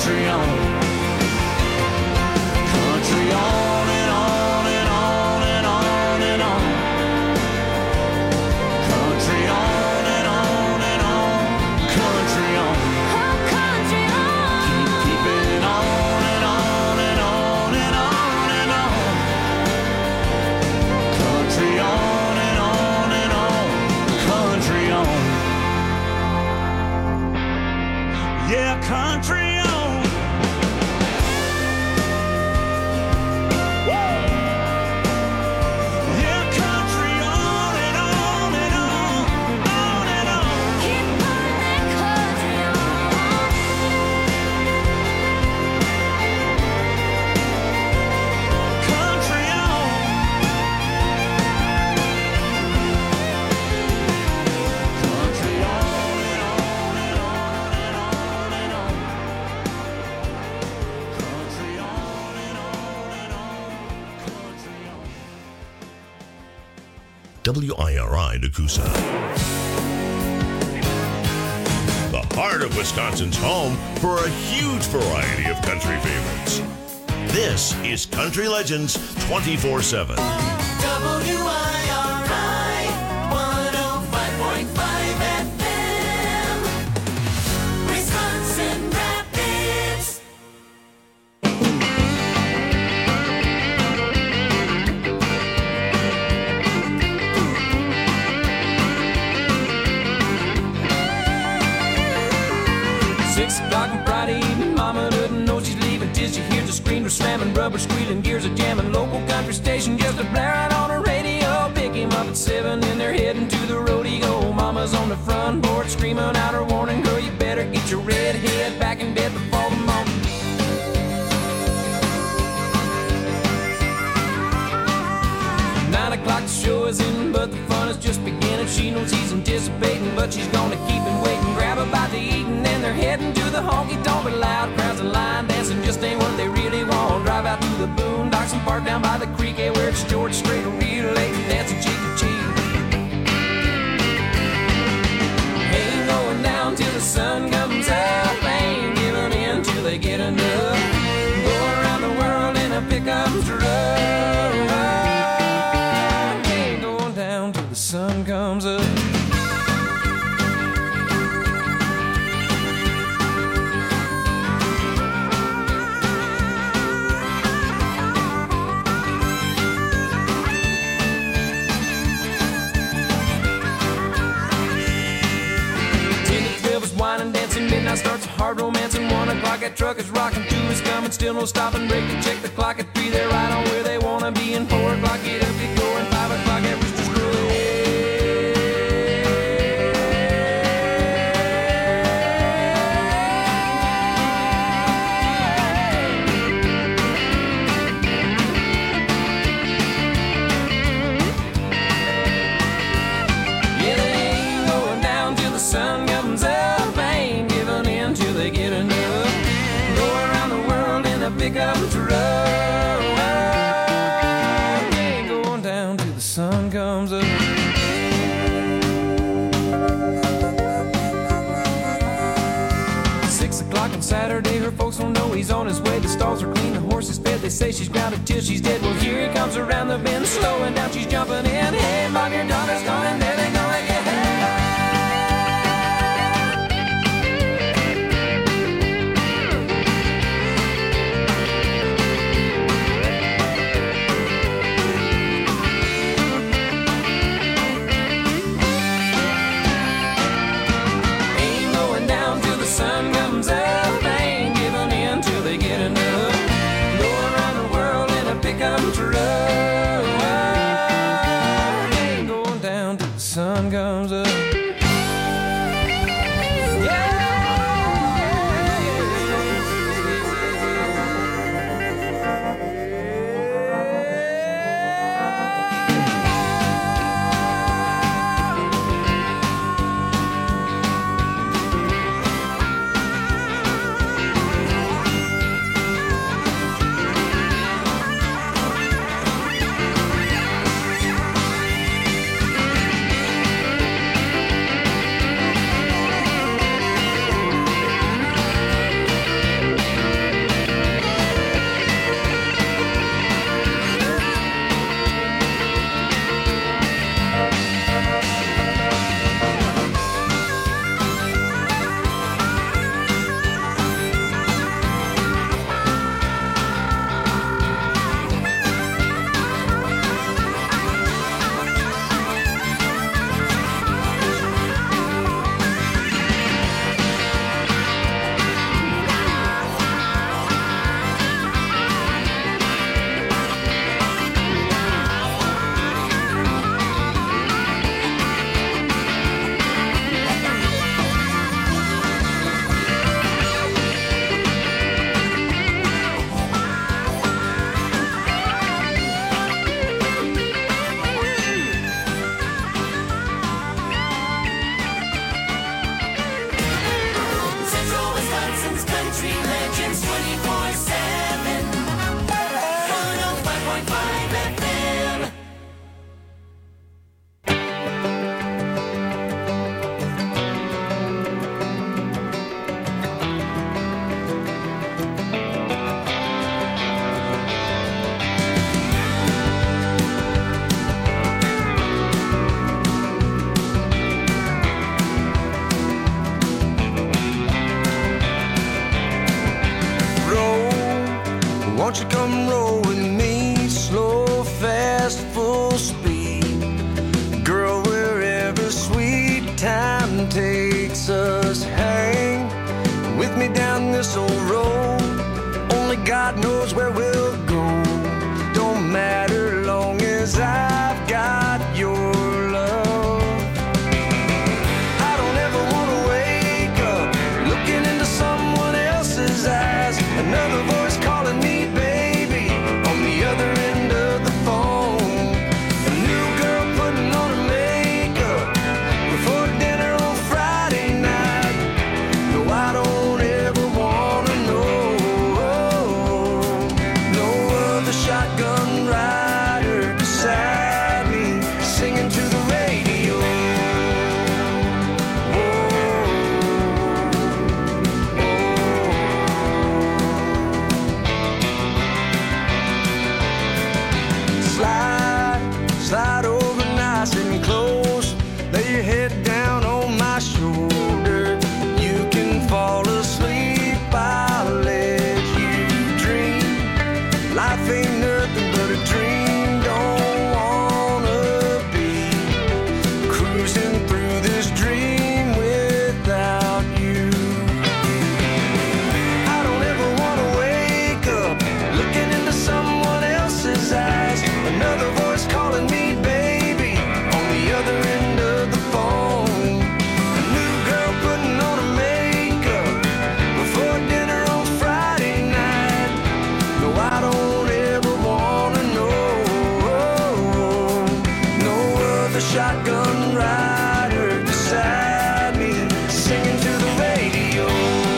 country on. Country on and on and on and on and on. Country on and on and on. Country on. Oh, country on. Keep it on and on and on and on and on. Country on and on and on. Country on. Yeah, country on. Yeah, country on and on and on and on. Keep putting that country on. Country on. Country on and on and on and on and on. Country on and on and on. Country on. WIRI Nakusa. The heart of Wisconsin's home for a huge variety of country favorites. This is Country Legends 24/7. WIRI 105.5 FM, Wisconsin Rapids. Six o'clock on Friday evening, Mama doesn't know she's leaving till she hears the screamer slamming, rubber squealing, gears are jamming. Local country station just a blaring on her radio. Pick him up at 7 and they're heading to the rodeo. Mama's on the front porch screaming out her warning, girl, you better get your red head back in bed before the morning. 9 o'clock the show is in, but the fun is just beginning. She knows he's anticipating, but she's gonna keep him waiting. Grab a bite to eat and then they're heading to the honky-tonk. But loud crowds and line dancing just ain't what they really want. Drive out to the boondocks and park down by the creek, yeah, where it's George Strait, real late and dancing cheek to cheek. Ain't going down till the sun comes up, ain't giving in till they get enough. Go around the world in a pickup truck. Ain't going down till the sun comes up. Midnight starts a hard romance and 1 o'clock that truck is rocking. 2 is coming, still no stopping. Break to check the clock at 3, they're right on where they wanna be. And 4 o'clock get up, get going. 5 o'clock at Rooster's Yeah, they ain't going down till the sun comes up. Get enough. Go around the world in a pickup truck. Ain't going down till the sun comes up. 6 o'clock on Saturday, her folks don't know he's on his way. The stalls are clean, the horse is fed. They say she's grounded till she's dead. Well, here he comes around the bend, slowing down, she's jumping in. Hey, mom, your daughter's coming, there they go again. Sun comes up, ain't giving in till they get enough. Go around the world in a pickup truck. Ain't going down till the sun comes up. won't you come roll with me? Slow, fast, full speed. Girl, wherever sweet time takes us, hang with me down this old road. Only God knows where we'll go. Don't matter long as I've got your love. I don't ever want to wake up looking into someone else's eyes. Another voice calling me baby on the other end of the phone. A new girl putting on her makeup before dinner on Friday night. No, I don't ever want to know. No other shotgun rider beside me singing to the radio. Slide over nice and close. Lay your head down on my shoulder. You can fall asleep, I'll let you dream. Life ain't nothing but a dream. Don't wanna be cruising through this dream without you. I don't ever wanna wake up looking into someone else's eyes. Another voice calling me baby on the other end of the phone. A new girl putting on her makeup before dinner on Friday night. No, I don't ever wanna know. No other shotgun rider beside me singing to the radio.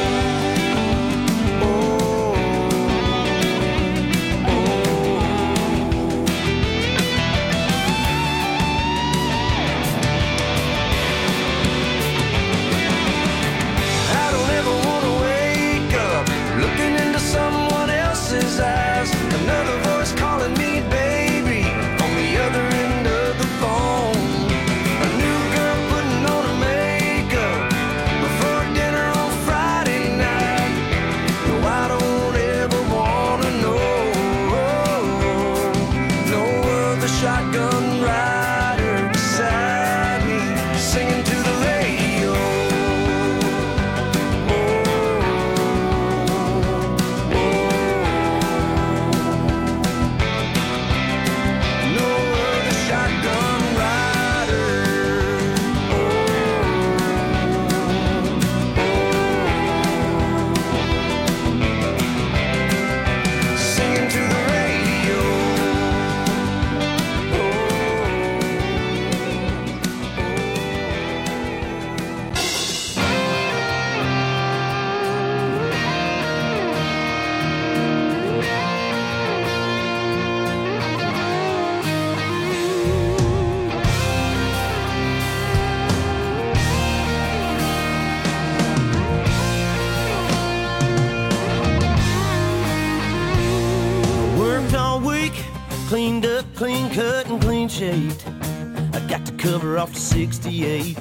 I don't ever wanna wake up looking into someone else's eyes. Another voice calling me baby on the other end of the phone. A new girl putting on her makeup before dinner on Friday night. No, I don't ever wanna know. No other shotgun rider beside me singing to the radio. No other shotgun rider. Singing to the radio. Worked all week, cleaned up, clean cut, and clean shaved. I got the cover off the 68.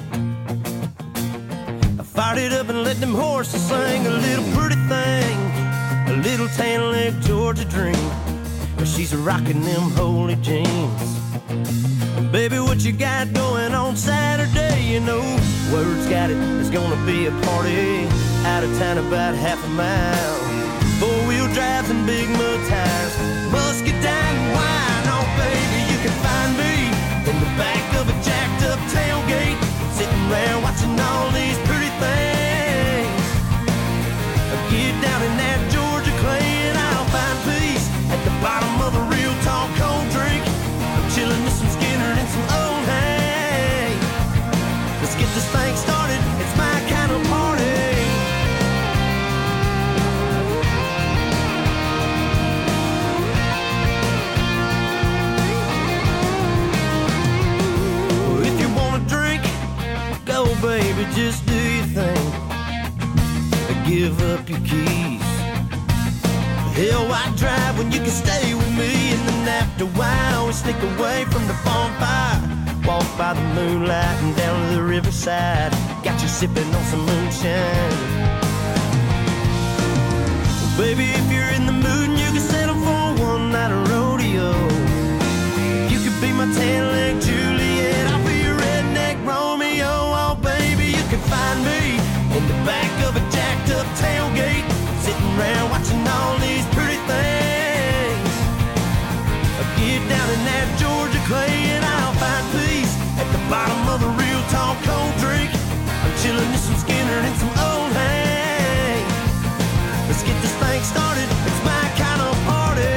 I fired it up and let them horses sing a little pretty thing, a little tan leg Georgia dream. But she's rocking them holy jeans. Baby, what you got going on Saturday? You know, word's got it, there's gonna be a party out of town about half a mile. Four-wheel drives and big mud tires, muscadine and wine. Oh, baby, you can find me in the back of a jacked-up tailgate, sitting around watching all these pretty things. Get down in that Georgia clay and I'll find peace at the bottom of a real tall cold drink. I'm chilling with some Skinner and some old hay. Let's get this thing started, it's my kind of party. Baby, just do your thing. Give up your keys. Hell, why drive when you can stay with me? And then after a while, we sneak away from the bonfire. Walk by the moonlight and down to the riverside. Got you sipping on some moonshine. Baby, if you're in the mood and you can settle for tan-leg Juliet. I'll be your redneck Romeo. Oh, baby, you can find me in the back of a jacked-up tailgate, sitting around watching all these pretty things. Get down in that Georgia clay and I'll find peace at the bottom of a real tall cold drink. I'm chilling with some Skinner and some old Hank. Let's get this thing started. It's my kind of party.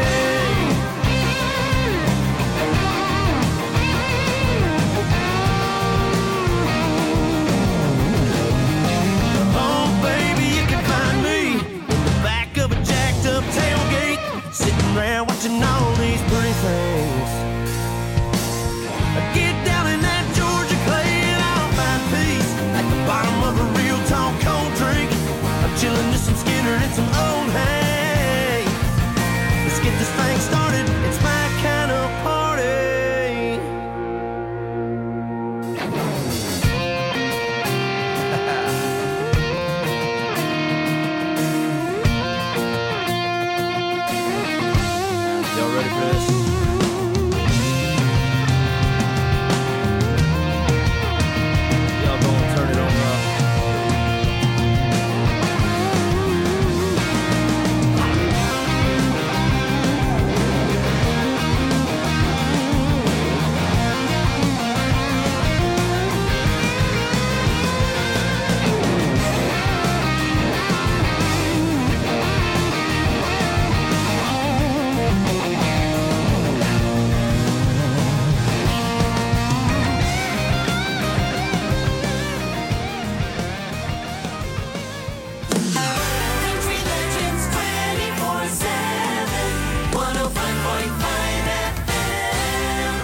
Oh, baby, you can find me in the back of a jacked-up tailgate, sitting around watching all these pretty things. Get down in that Georgia clay and I'll find peace at the bottom of a real tall cold drink. I'm chilling with some Skinner and some old Hank. Let's get this thing started. It's my kind of party. Y'all ready for this? Y'all gonna turn it on up. Country Legends 24/7, 105.5 FM.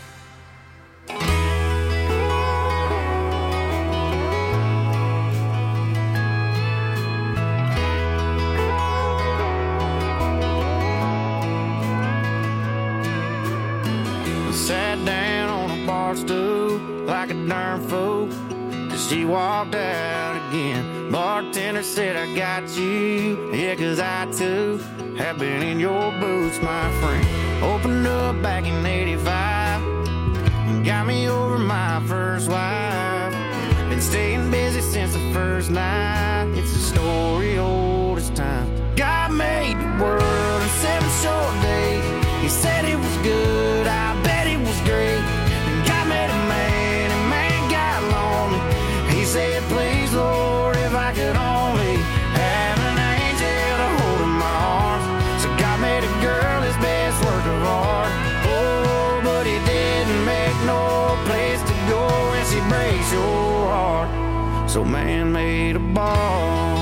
Sat down on a bar stool like a darn fool. She walked out again. Bartender said, I got you. Yeah, 'cause I too have been in your boots, my friend. Opened up back in 85 and got me over my first wife. Been staying busy since the first night. It's a story old as time. God made the world in 7 short days. He said it was good, I bet it was great. And God made a man, and man got lonely. He said, please, Lord, if I could only have an angel to hold in my arms. So God made a girl his best work of art. Oh, but he didn't make no place to go when she breaks your heart. So man made a ball.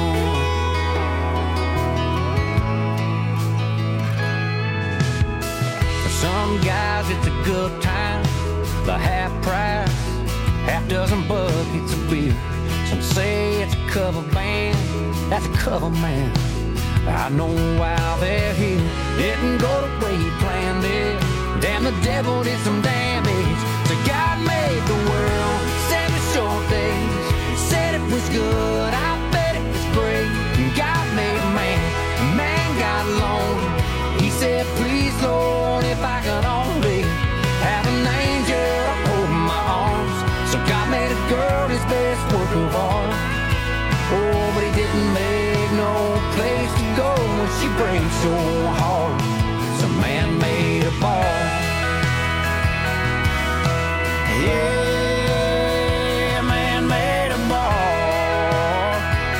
For some guys, it's a good time, the half price, half dozen buckets of beer. Some say it's a cover band, that's a cover man. I know why they're here. Didn't go the way you planned it. Damn, the devil did some damage. So God made the world 7 short days. Said it was good, I bet it was great. And God made a man, man got lonely. He said, please, Lord, if I could only have an angel to hold in my arms. So God made a girl his best work of art. Oh, but he didn't make no place to go when she breaks your heart. So man made a ball. Yeah, man made a ball.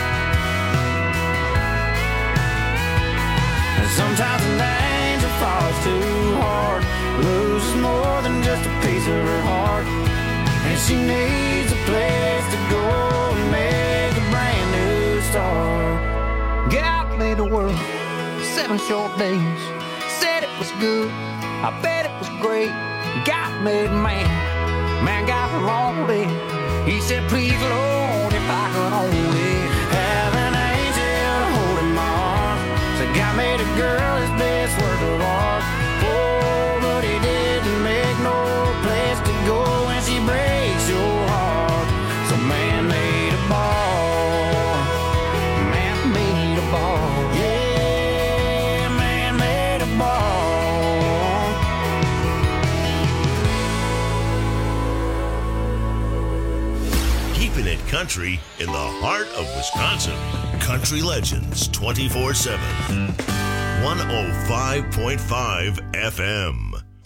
And sometimes an angel falls too hard, loses more than just a piece of her heart. And she needs a place to go and make a brand new start. God made the world 7 short days. Said it was good, I bet it was great. God made man, man got lonely. He said, please, Lord, if I could only Have an angel to hold in my arms. So God made a girl his best work of art. Oh, but he didn't make no place to go when she breaks your heart. So man made a ball. man made a ball. Yeah, man made a ball. keeping it country in the heart of Wisconsin. Country Legends 24/7. 105.5 FM.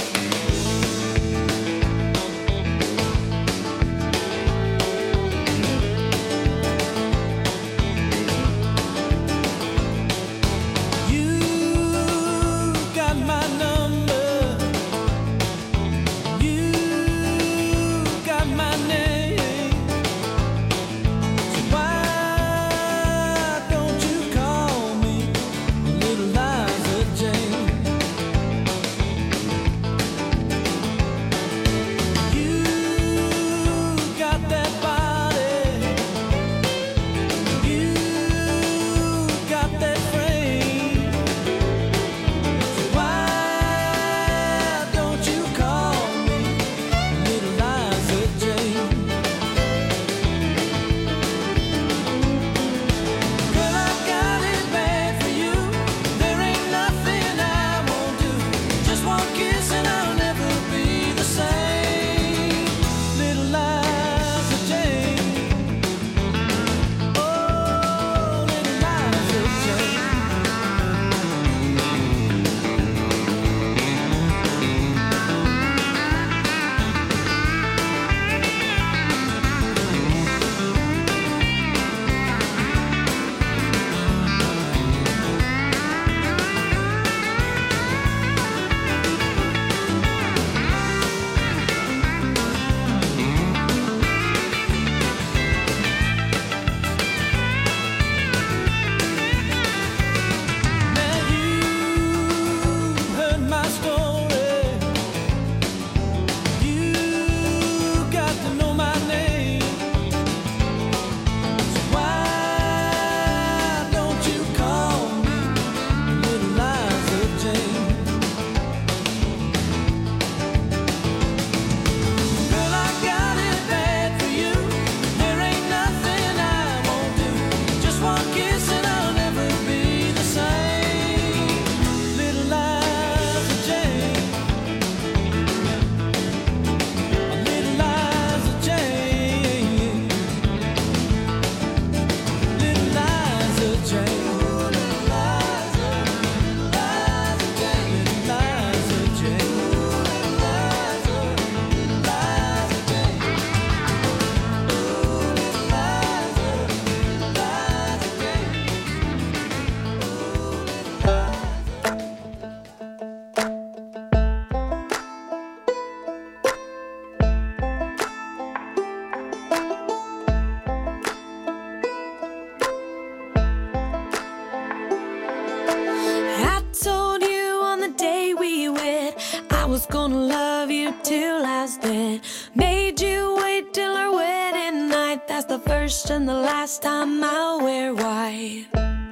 was gonna love you till I was dead. Made you wait till our wedding night. That's the first and the last time I'll wear white.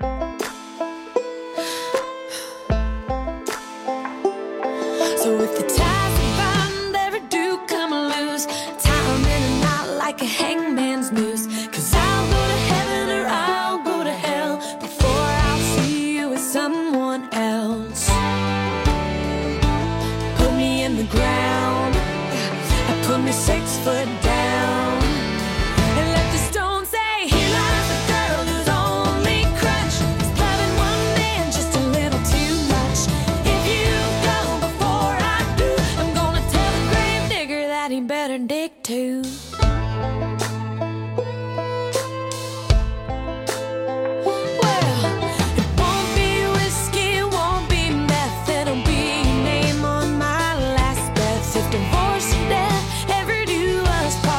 So if the ties we bind ever do come loose, tie 'em in a knot like a hangman's noose. 'Cause I'll go to heaven or I'll go to hell before I'll see you with someone else. Put me in the ground, put me 6 foot down, and let the stone say, here lies the girl whose only crutch is loving one man just a little too much. If you go before I do, I'm gonna tell the grave digger that he better dig too. Divorce and death ever do us part,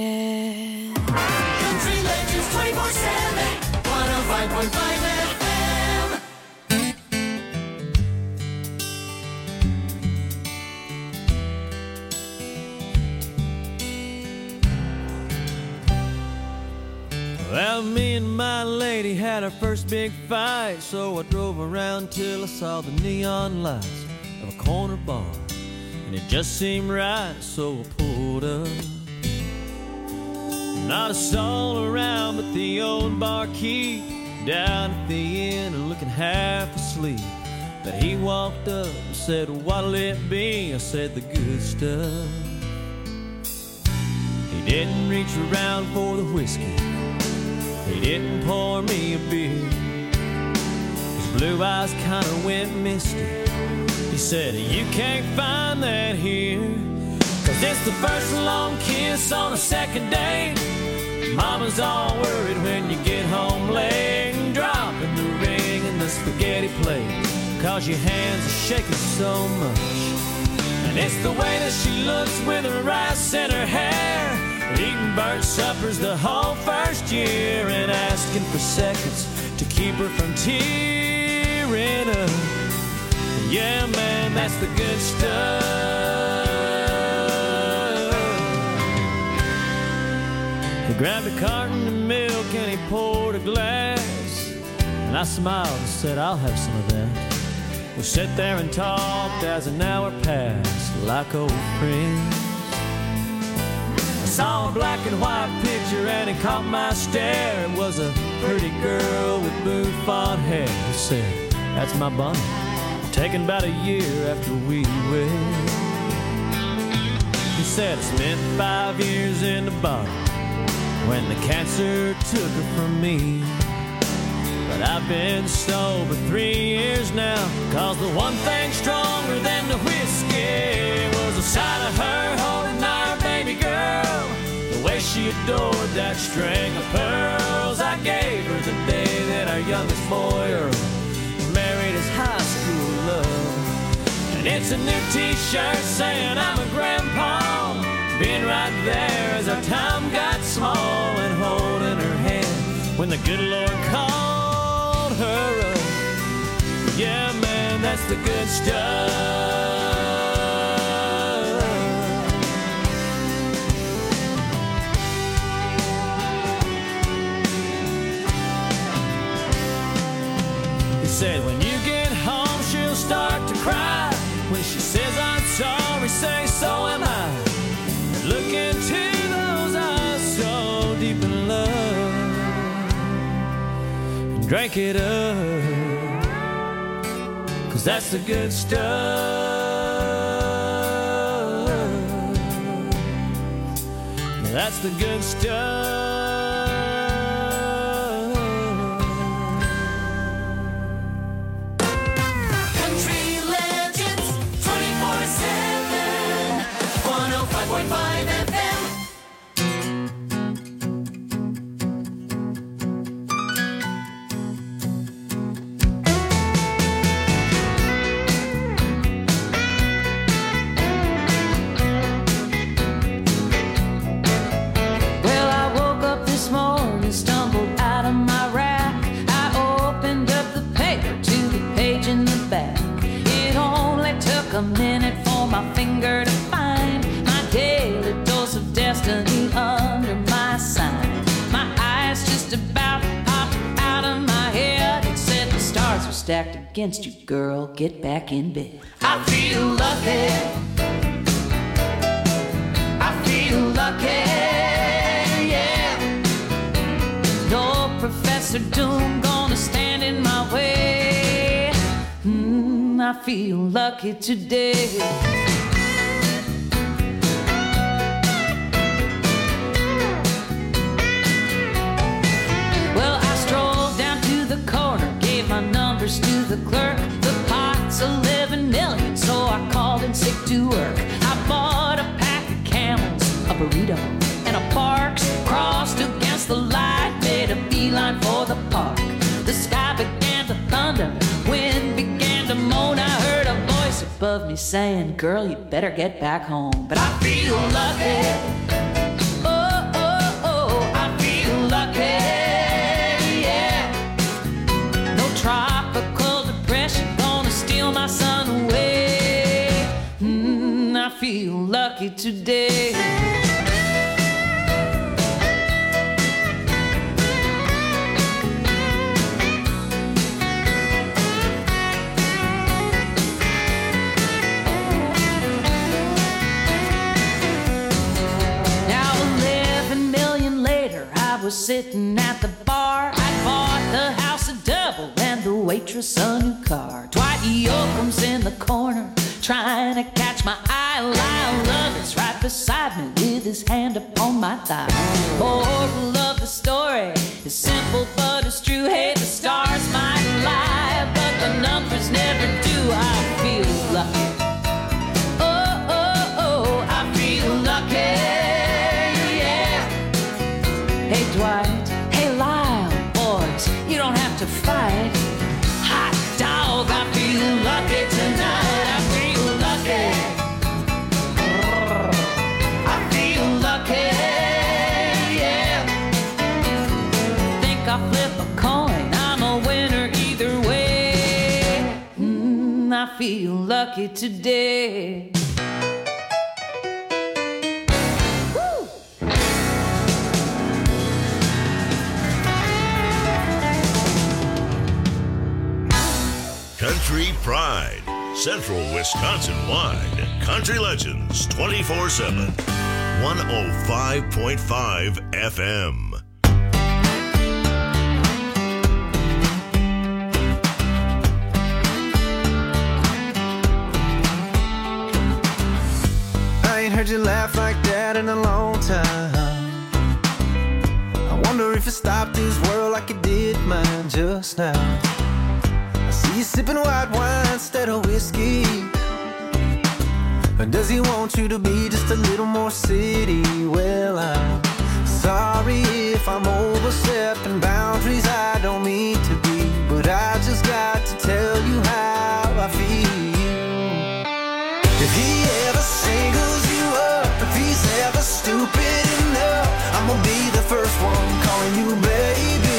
Country Legends 24/7, 105.5 FM. Well, me and my lady had our first big fight, so I drove around till I saw the neon lights of a corner bar, and it just seemed right, so I pulled up. Not a soul around but the old barkeep down at the inn looking half asleep. But he walked up and said, "What'll it be?" I said, "The good stuff." He didn't reach around for the whiskey, he didn't pour me a beer. His blue eyes kinda went misty. He said, "You can't find that here, 'cause it's the first long kiss on a second date. Mama's all worried when you get home late, and dropping the ring in the spaghetti plate, 'cause your hands are shaking so much. And it's the way that she looks with her rice in her hair, eating burnt suppers the whole first year, and asking for seconds to keep her from tearing up. Yeah, man, that's the good stuff." He grabbed a carton of milk and he poured a glass, and I smiled and said, "I'll have some of that." We sat there and talked as an hour passed like old friends. I saw a black and white picture and it caught my stare. It was a pretty girl with bouffant hair. He said, "That's my Bonnie, taken about a year after we wed." He said, "I spent 5 years in the bottle when the cancer took her from me. But I've been sober 3 years now, 'cause the one thing stronger than the whiskey was the sight of her holding our baby girl, the way she adored that string of pearls I gave her the day that our youngest boy Earl married his high school love. And it's a new t-shirt saying I'm a grandpa, being right there as our time got small, and holding her hand when the good Lord called her up. Yeah, man, that's the good stuff. He said, "When you get home, she'll start to cry. When she says I'm sorry, say so am I. Look into those eyes so deep in love, and drink it up, 'cause that's the good stuff. That's the good stuff." Country Legends 24/7, 105.5 FM. Well, I woke up this morning, stumbled out of my rack. I opened up the paper to the page in the back. It only took a minute for my finger to find my daily dose of destiny under my sign. My eyes just about popped out of my head. It said the stars are stacked against you, girl. Get back in bed. I feel lucky. I feel lucky. Yeah. No Professor Doom gonna stand in my way. I feel lucky today. Well, I strolled down to the corner, gave my numbers to the clerk. The pot's 11 million, so I called in sick to work. I bought a pack of Camels, a burrito, and a Parks. Crossed against the light, made a beeline for the park. The sky began to thunder, wind began to moan. I heard a voice above me saying, "Girl, you better get back home." But I feel lucky. Oh, oh. feel lucky today. Now 11 million later, I was sitting at the bar. I bought the house a double and the waitress a new car. Dwight Yoakam's in the corner, trying to catch my eye. Lyle Lovett's right beside me with his hand upon my thigh. Moral of the story is simple but it's true. Hey, the stars might lie, but the numbers never do. I feel lucky. Oh, oh, oh, I feel lucky. Yeah. Hey, Dwight. Hey, Lyle. Boys, you don't have to fight. Hot dog, I feel lucky tonight. I feel lucky. I feel lucky. Yeah. Think I'll flip a coin. I'm a winner either way. I feel lucky today. Country Pride, Central Wisconsin-wide. Country Legends 24/7. 105.5 FM. I ain't heard you laugh like that in a long time. I wonder if you stopped this world like you did mine just now. I see you sipping white wine instead of whiskey. Or does he want you to be just a little more city? Well, I'm sorry if I'm overstepping boundaries I don't mean to be, but I just got to tell you how I feel. If he ever singles you up, if he's ever stupid enough, I'm gonna be the first one calling you baby.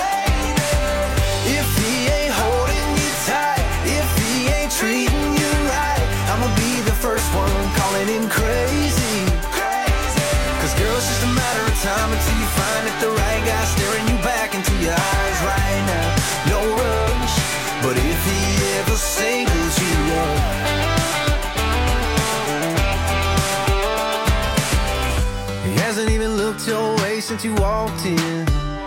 If he ain't holding you tight, if he ain't treating you right, I'm gonna be the first one calling him crazy. Cause girl, it's just a matter of time until you find that the right guy staring you back into your eyes right now. No rush, but if he ever singles you up, he hasn't even looked your way since you walked in.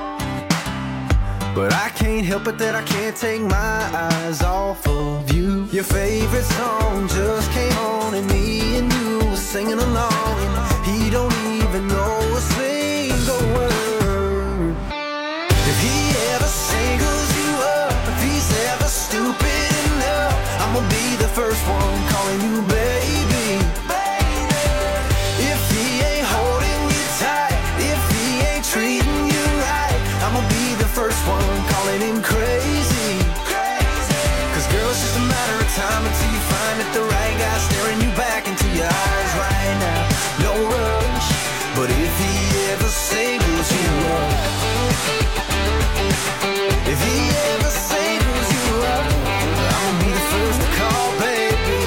But I can't help it that I can't take my eyes off of you. Your favorite song just came on and me and you were singing along, and he don't even know a single word. If he ever singles you up, if he's ever stupid enough, I'm gonna be the first one calling you baby. If he ain't holding you tight, if he ain't treating you right, I'm gonna be the first one calling him crazy. Cause girl, it's just a matter of time until you find that the right guy staring you back into your eyes right now. No rush, but if he ever singles you up, if he ever singles you up, I'm gonna be the first to call baby.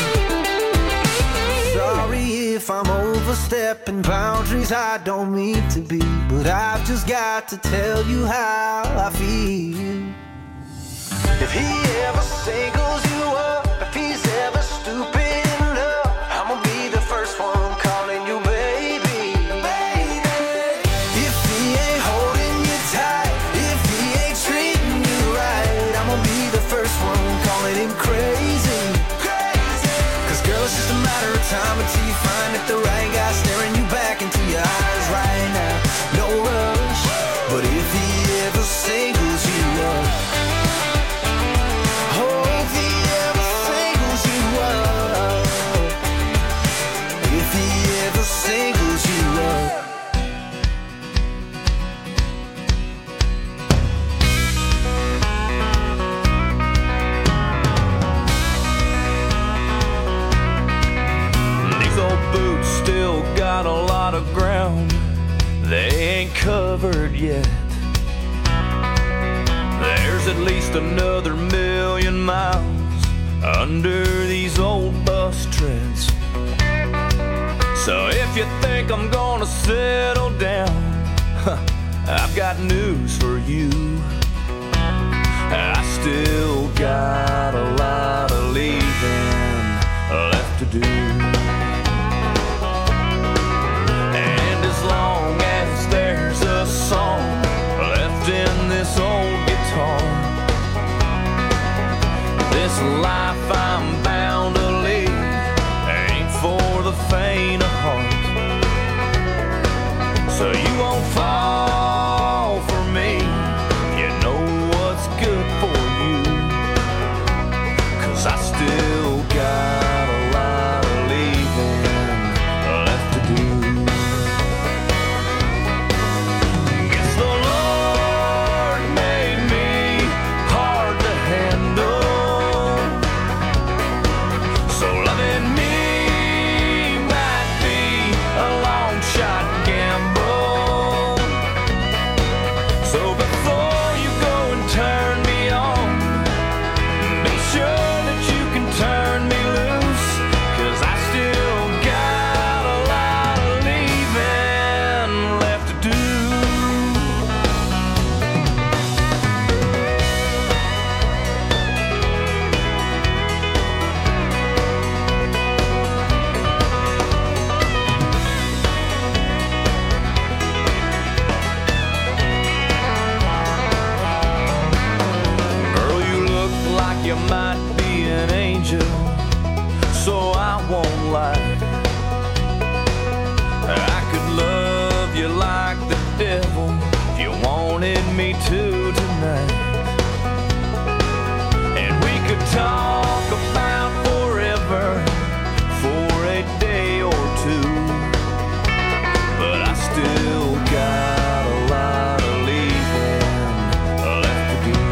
Sorry if I'm overstepping boundaries I don't mean to be, but I've just got to tell you how I feel. If he ever singles you up, if he's ever stupid enough, I'm gonna be the first one calling you baby. If he ain't holding you tight, if he ain't treating you right, I'm gonna be the first one calling him crazy. Cause girl, it's just a matter of time until you find that the right guy staring you back into your eyes right now. No rush, but if he ever singles you up, oh, if he ever singles you up, if he ever singles you up. These old boots still got a lot of ground they ain't covered yet. There's at least another 1,000,000 miles under these old bus treads. So if you think I'm gonna settle down, I've got news for you. I still got a lot of leaving left to do. And as long as there's a song left in this old guitar, this life I'm bound to lead ain't for the faint of heart. So you won't fall for me, you know what's good for you, 'cause I still got a lot of leaving left to do. Guess the Lord made me hard to handle, so loving me might be a long shot gamble. So before you go and turn me on, be sure that you can turn me loose, 'cause I still got a lot of leaving left to do. Girl, you look like you might be an angel, so I won't lie. I could love you like the devil if you wanted me to tonight. And we could talk about forever for a day or two, but I still got a lot of leaving left to do.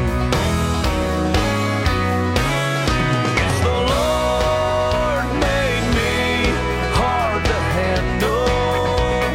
Guess the Lord made me hard to handle,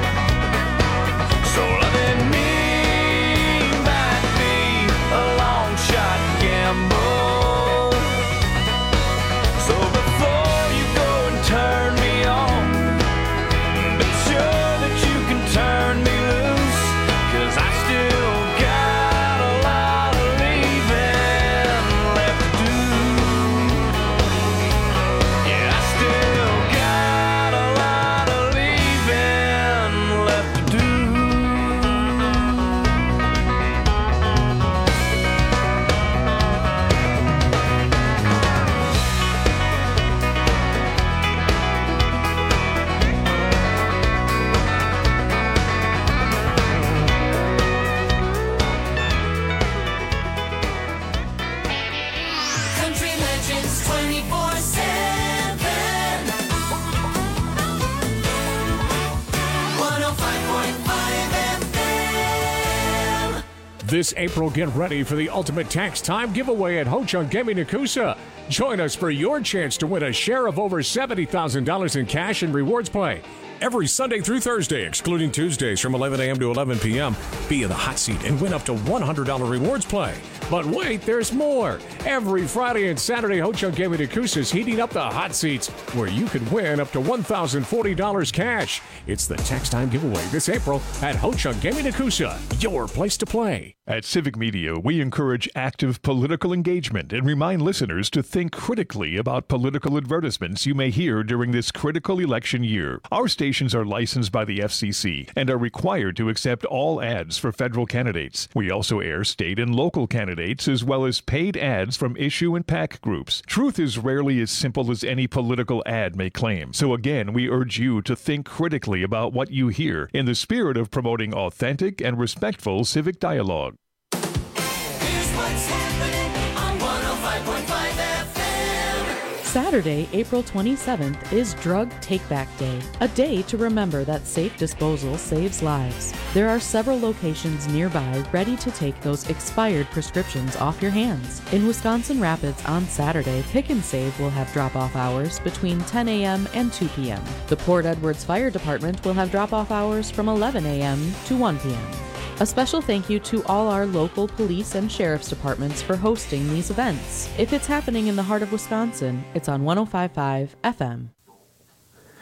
so loving me might be a long shot gamble. So before you go and turn me on, be sure that you can turn me loose, 'cause I still got a lot of leaving left to do. Yeah, I still got a lot of leaving left to do. Country Legends 24/7. 105.5 FM. This April, get ready for the ultimate tax time giveaway at Ho Chunk Gaming Nakusa. Join us for your chance to win a share of over $70,000 in cash and rewards play. Every Sunday through Thursday, excluding Tuesdays from 11 a.m. to 11 p.m., be in the hot seat and win up to $100 rewards play. But wait, there's more. Every Friday and Saturday, Ho Chunk Gaming Nakusa is heating up the hot seats, where you could win up to $1,040 cash. It's the tax time giveaway this April at Ho Chunk Gaming Nakusa, your place to play. At Civic Media, we encourage active political engagement and remind listeners to think critically about political advertisements you may hear during this critical election year. Our stations are licensed by the FCC and are required to accept all ads for federal candidates. We also air state and local candidates, as well as paid ads from issue and PAC groups. Truth is rarely as simple as any political ad may claim. So again, we urge you to think critically about what you hear in the spirit of promoting authentic and respectful civic dialogue. Here's what's happening on 105.5 FM. Saturday, April 27th is Drug Take-Back Day, a day to remember that safe disposal saves lives. There are several locations nearby ready to take those expired prescriptions off your hands. In Wisconsin Rapids on Saturday, Pick and Save will have drop-off hours between 10 a.m. and 2 p.m. The Port Edwards Fire Department will have drop-off hours from 11 a.m. to 1 p.m. A special thank you to all our local police and sheriff's departments for hosting these events. If it's happening in the heart of Wisconsin, it's on 105.5 FM.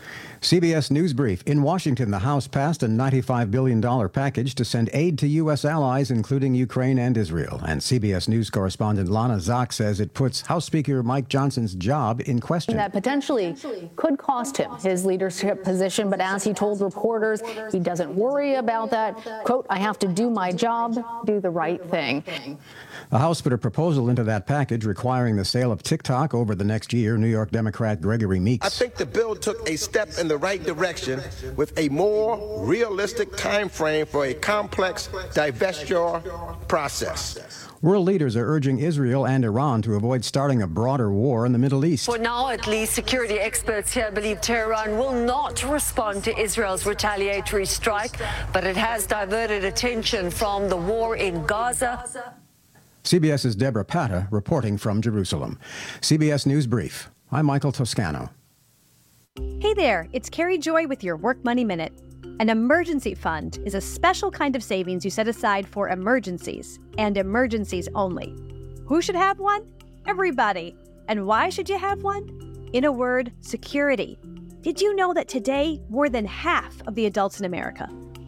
CBS News Brief. In Washington, the House passed a $95 billion package to send aid to U.S. allies, including Ukraine and Israel. And CBS News correspondent Lana Zak says it puts House Speaker Mike Johnson's job in question. That potentially could cost him his leadership position, but as he told reporters, he doesn't worry about that. Quote, I have to do my job, do the right thing. The House put a proposal into that package requiring the sale of TikTok over the next year. New York Democrat Gregory Meeks. I think the bill took a step in the right direction with a more realistic time frame for a complex divestiture process. World leaders are urging Israel and Iran to avoid starting a broader war in the Middle East. For now, at least, security experts here believe Tehran will not respond to Israel's retaliatory strike, but it has diverted attention from the war in Gaza. CBS's Deborah Patta reporting from Jerusalem. CBS News Brief. I'm Michael Toscano. Hey there, it's Carrie Joy with your Work Money Minute. An emergency fund is a special kind of savings you set aside for emergencies, and emergencies only. Who should have one? Everybody. And why should you have one? In a word, security. Did you know that today, more than half of the adults in America,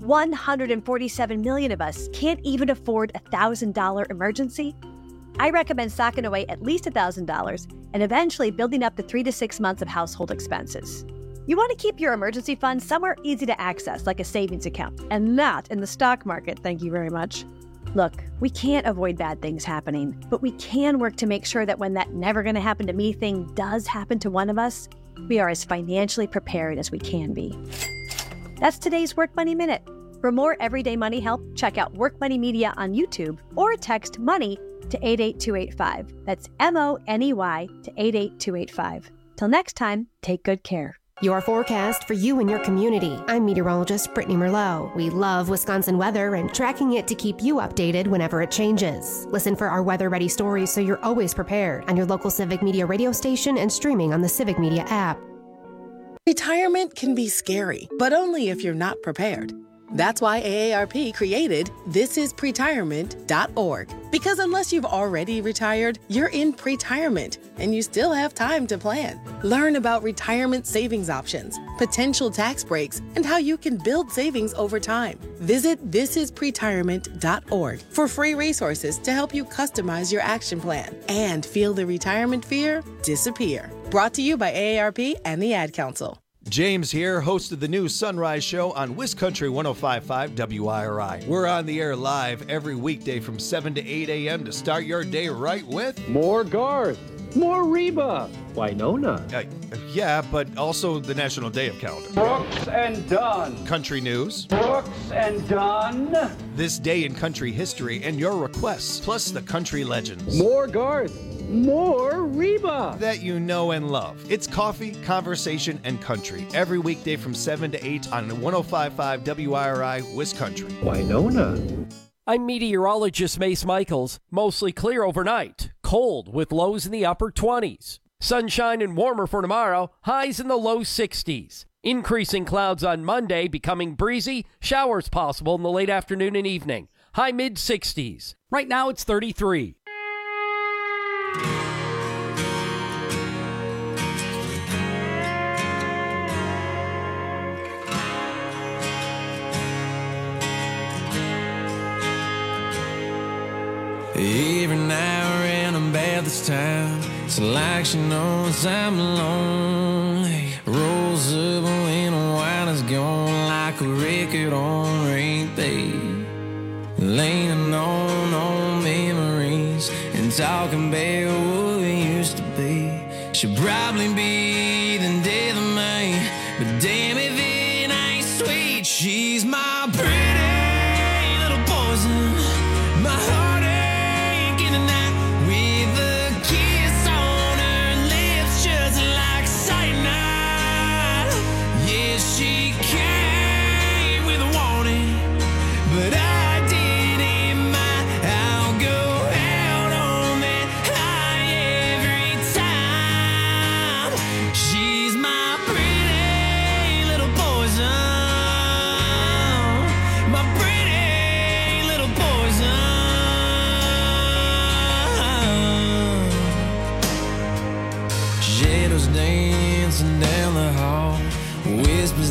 147 million of us, can't even afford a $1,000 emergency? I recommend socking away at least $1,000 and eventually building up to 3 to 6 months of household expenses. You want to keep your emergency fund somewhere easy to access, like a savings account, and not in the stock market, thank you very much. Look, we can't avoid bad things happening, but we can work to make sure that when that never going to happen to me thing does happen to one of us, we are as financially prepared as we can be. That's today's Work Money Minute. For more everyday money help, check out Work Money Media on YouTube or text MONEY to 88285. That's MONEY to 88285. Till next time, take good care. Your forecast for you and your community. I'm meteorologist Brittany Merlot. We love Wisconsin weather and tracking it to keep you updated whenever it changes. Listen for our weather-ready stories so you're always prepared on your local Civic Media radio station and streaming on the Civic Media app. Retirement can be scary, but only if you're not prepared. That's why AARP created thisispretirement.org. Because unless you've already retired, you're in pretirement, and you still have time to plan. Learn about retirement savings options, potential tax breaks, and how you can build savings over time. Visit thisispretirement.org for free resources to help you customize your action plan and feel the retirement fear disappear. Brought to you by AARP and the Ad Council. James here, host of the new Sunrise Show on WisCountry 105.5 WIRI. We're on the air live every weekday from 7 to 8 a.m. to start your day right with more Garth, more Reba, Winona. Yeah, but also the National Day of Calendar. Brooks and Dunn. Country news. Brooks and Dunn. This day in country history and your requests, plus the country legends. More Garth. More Reba that you know and love. It's coffee, conversation, and country every weekday from 7 to 8 on 105.5 WIRI WisCountry. Winona. I'm meteorologist Mace Michaels. Mostly clear overnight. Cold with lows in the upper 20s. Sunshine and warmer for tomorrow. Highs in the low 60s. Increasing clouds on Monday, becoming breezy. Showers possible in the late afternoon and evening. High mid 60s. Right now it's 33. Every now and then about this time, it's like she knows I'm lonely. Rolls up when the wine is gone like a record on repeat. Leaning on memories and talking about what we used to be. She'll probably be the death of me, but damn if it ain't sweet. She's my pretty little poison, my heart.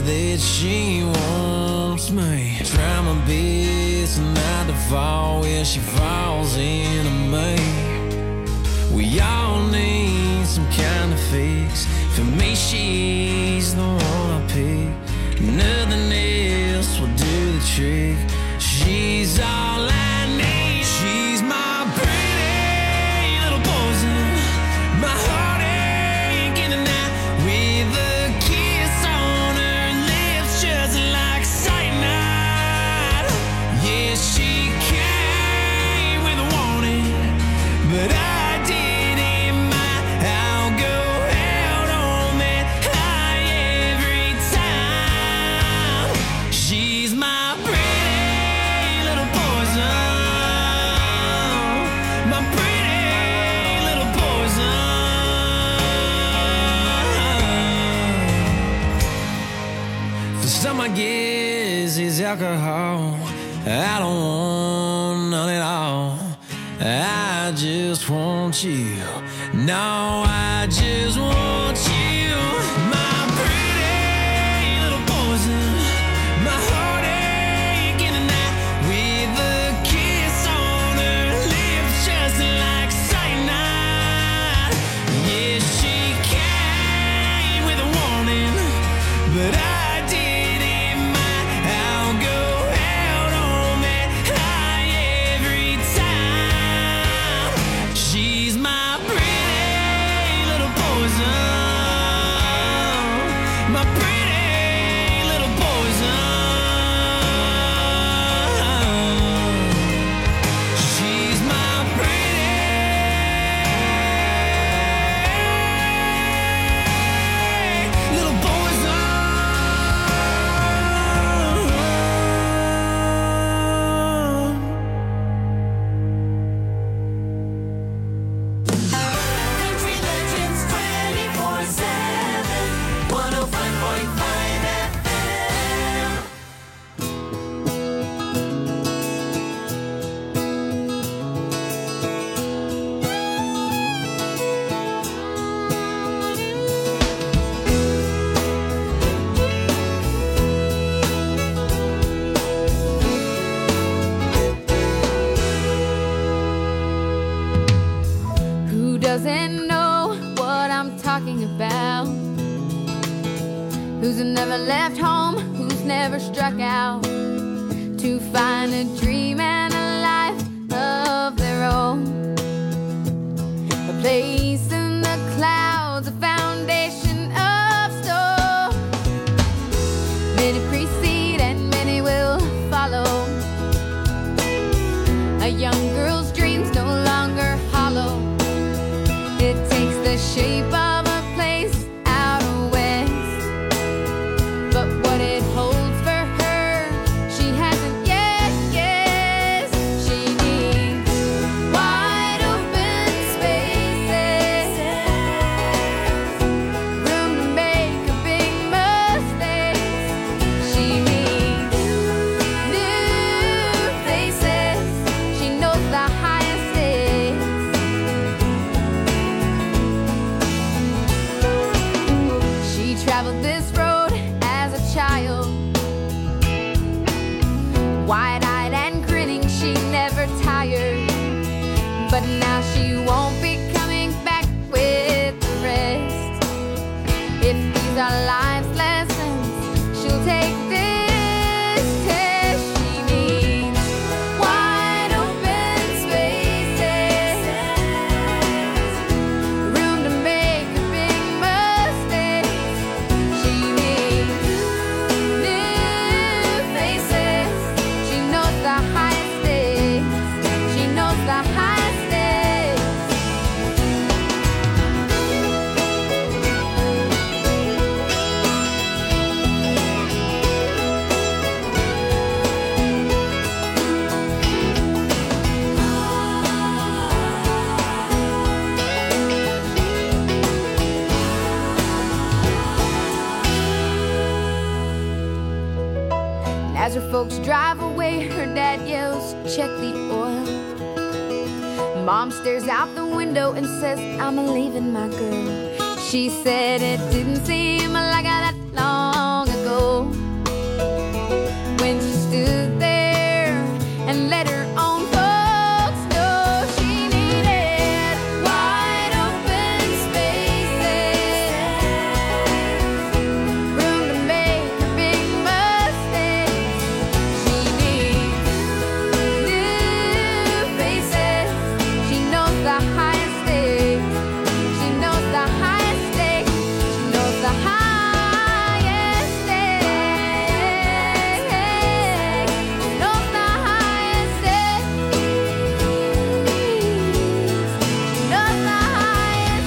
that she wants me. Try my best not to fall where she falls into me. We all need some kind of fix. For me, she's the one I pick. Nothing else will do the trick. She's all I need. She's my pretty little poison, my heartache in the night, with a kiss on her lips just like cyanide. Yeah, she came with a warning, but I didn't mind. I'll go out on that high every time. She's my pretty little poison, my pretty little poison. For some, I guess it's alcohol. I don't want none at all. I just want you. No, I just want you. My pretty little poison, my heartache in the night, with a kiss on her lips just like cyanide. Yeah, she came with a warning, but I didn't mind. I'll go out on that high every time. She's my pretty little poison, my pretty little poison. She's my pretty little poison. Country Legends 24/7, 105.5 FM. Who doesn't know what I'm talking about? Who's never left home? Who's never struck out to find a dream and a life of their own? A place in the clouds, a foundation of stone. Many precede and many will follow. A young girl's dreams no longer hollow. It takes the shape of a place out west, but what it holds for her, she hasn't yet guessed. She needs wide open spaces, room to make a big mistake. She needs new faces. She knows the highest stakes. She traveled this road as a child, wide-eyed and grinning, she never tired. But now she won't be coming back with the rest. If these are life's lessons, she'll take this test. She needs wide open spaces, room to make a big mistake. She needs new faces. She knows the highest stakes. She knows the highest stakes. As her folks drive away, her dad yells, "Check the oil." Mom stares out the window and says, "I'm leaving my girl." She said it didn't seem like that long ago. trouble when she stood there and let her own folks know she needed wide open spaces, room to make her big mistakes. She needs new faces. She knows the highest stakes. She knows the highest stakes. She knows the highest stakes. She knows the highest stakes. She knows the highest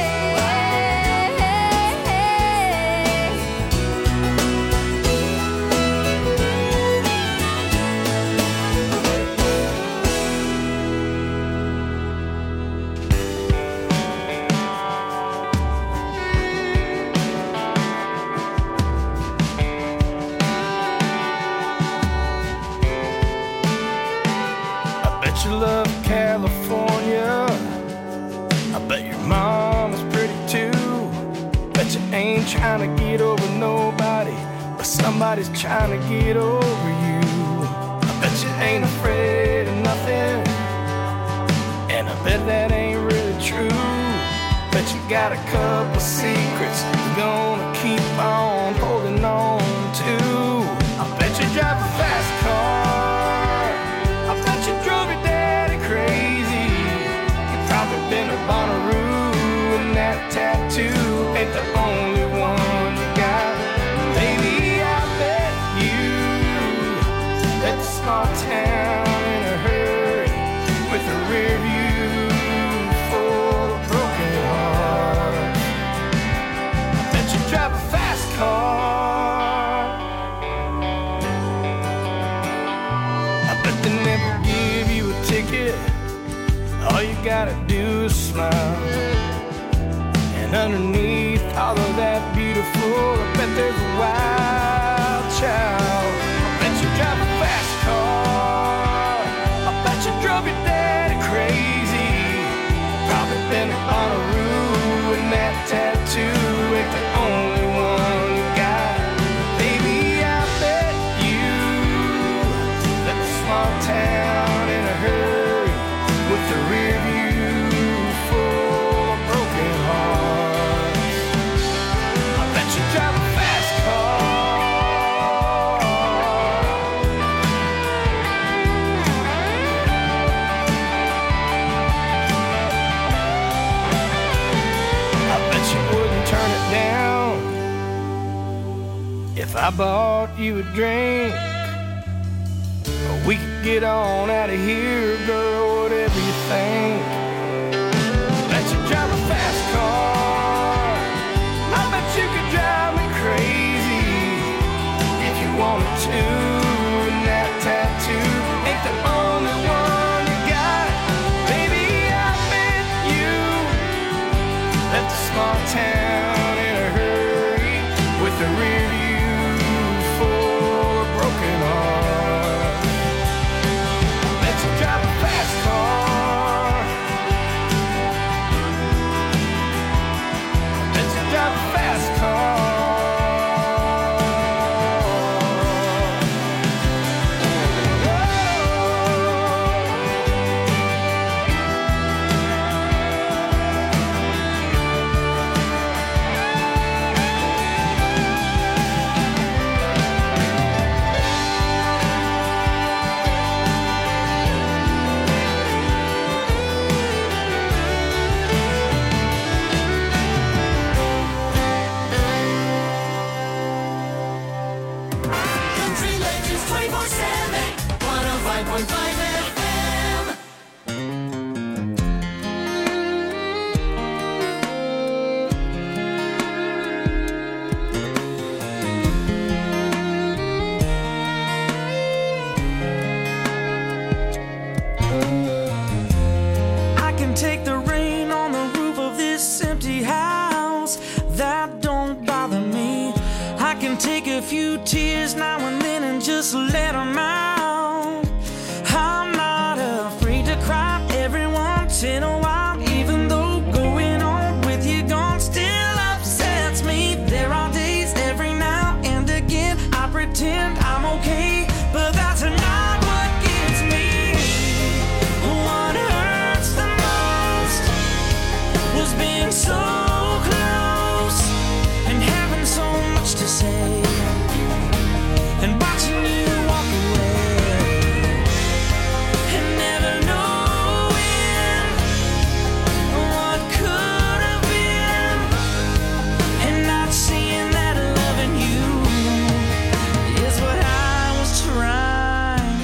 I bet you love California. I bet your mom is pretty too. Bet you ain't trying to get over nobody, but somebody's trying to get over you. I bet you ain't afraid of nothing, and I bet that ain't really true. Bet you got a couple secrets you're gonna keep on holding on to. I bet you drive a fast car. I bet you drove your daddy crazy. You've probably been to Bonnaroo, and that tattoo ain't the only one you got. Baby, I bet you left a small town in a hurry with a rear view full of broken hearts. I bet you drive a fast car. I bet they never give you a ticket. All you gotta do is smile. And underneath all of that beautiful, I bet there's a wild child. I bet you drive a fast car. I bet you drove your daddy crazy. Probably been to Bonnaroo, and that tattoo ain't the only one you got. Baby, I bet you left a small town in a hurry with the rear view full of broken hearts. I bet you drive a fast car. I bet you wouldn't turn it down if I bought you a drink. Or we could get on out of here, girl, whatever you think. Bet you drive a fast car. I bet you could drive me crazy if you wanted to. And that tattoo ain't the only one you got. Baby, I bet you left a small town in a hurry with the rear view full of broken hearts. Bet you drive a fast car. Bet you drive a fast car. Country Legends 24/7, 105.5 FM. I can take the rain on the roof of this empty house. That don't bother me. I can take a few tears now and then and just let them out. I'm not afraid to cry every once in a while, even though going on with you gone still upsets me. There are days every now and again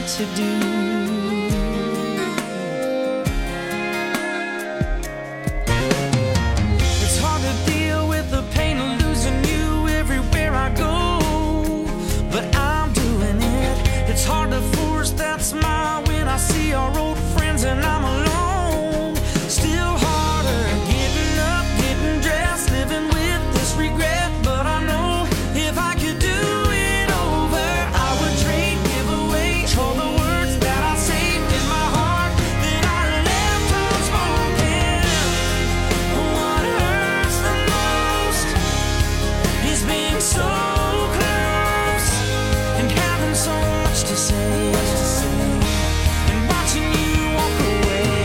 to do. It's hard to deal with the pain of losing you everywhere I go, but I'm doing it. It's hard to force that smile when I see our old friends and I'm alone. Still harder getting up, getting dressed, living with this regret, but I know if I could do it over, I would trade, give away all the words that I saved in my heart that I left unspoken. What hurts the most is being so close and having so much to say, and watching you walk away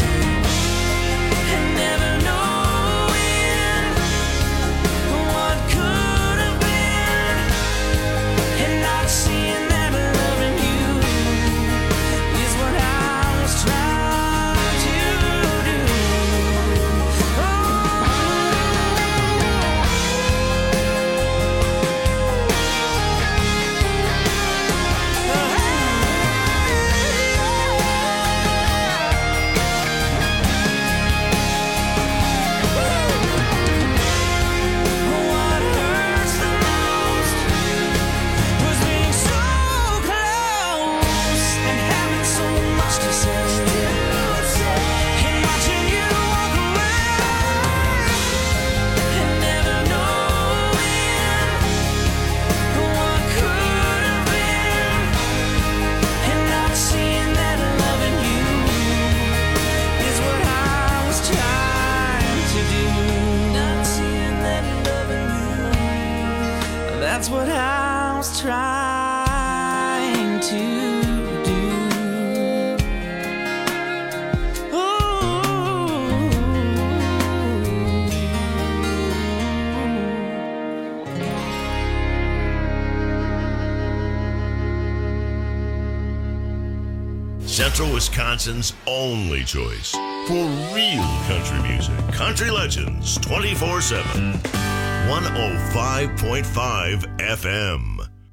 and never knowing what could have been, and not seeing that loving you is what I was trying to do. What hurts the most was being so close and having so much to say, and watching you walk away and never knowing what could have been, and not seeing that loving you is what I was trying to do. Not seeing that loving you, that's what I was trying to do. Central Wisconsin's only choice for real country music. Country Legends 24/7. 105.5 FM.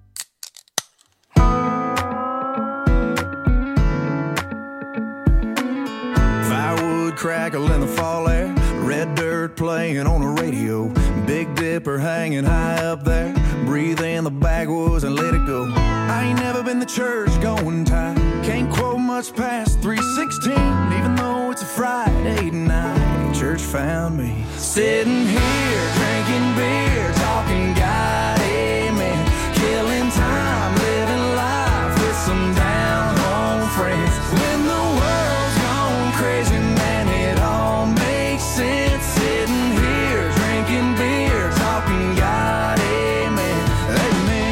Firewood crackle in the fall air, red dirt playing on the radio, Big Dipper hanging high up there, breathe in the backwoods and let it go. I ain't never been to church going type, can't quote much past 3:16, even though it's a Friday night. Church found me sitting here drinking beer, talking God, amen, killing time, living life with some down home friends. When the world's gone crazy, man, it all makes sense. Sitting here drinking beer, talking God, amen, amen.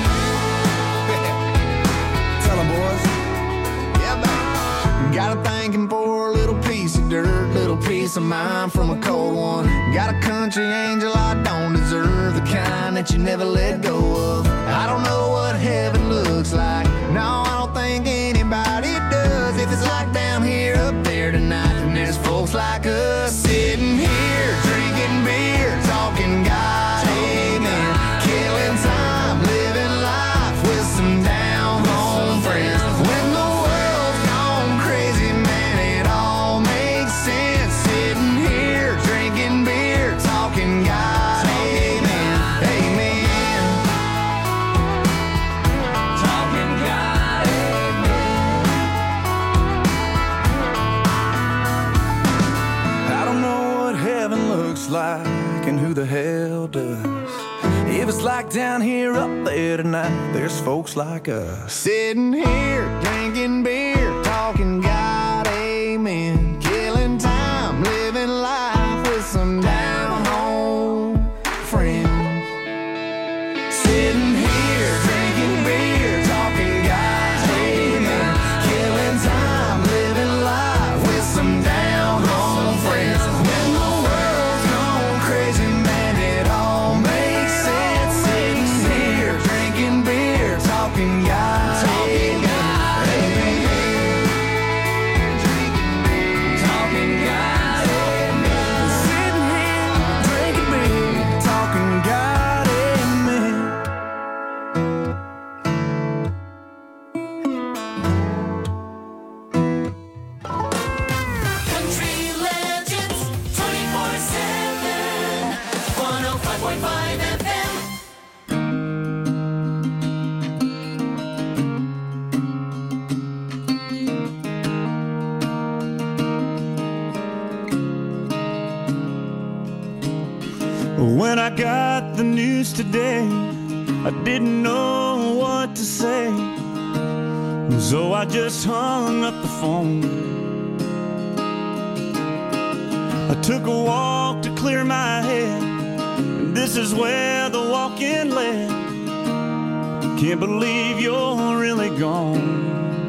Tell 'em, boys. Yeah, man. Got a thanking for a little piece of dirt, little piece of mind from a cold one. Got a country angel I don't deserve, the kind that you never let go of. I don't know what heaven looks like, no, I don't think anybody does. If it's like down here, up there tonight, then there's folks like us sitting here drinking beer, talking God, amen, killing time, living life with some down home friends. When the world's gone crazy, man, it all makes sense. Sitting here drinking beer, talking God, amen, amen, talking God, amen. I don't know what heaven looks like and who the hell does. If it's like down here, up there tonight, there's folks like us sitting here drinking beer, talking God, amen, killing time, living life with some down home friends. Sitting here drinking beer, talking God, amen, killing time, living life with some down home friends. When the world's gone crazy, man, it all makes sense. Sitting here drinking beer, talking God, amen, amen. When I got the news today, I didn't know what to say, so I just hung up the phone. I took a walk to clear my head, and this is where the walk-in led. Can't believe you're really gone.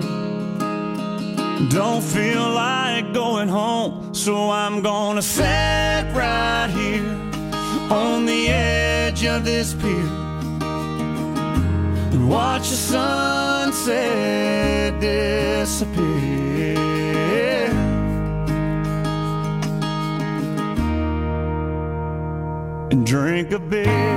Don't feel like going home, so I'm gonna sit right here on the edge of this pier and watch the sunset disappear and drink a beer.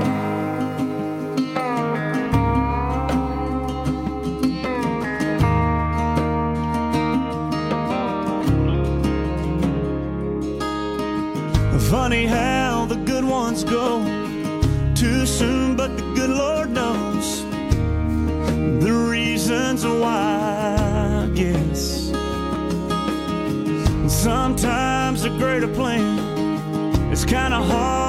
Funny how the good ones go too soon, but the good Lord knows the reasons why, I guess. Sometimes a greater plan is kind of hard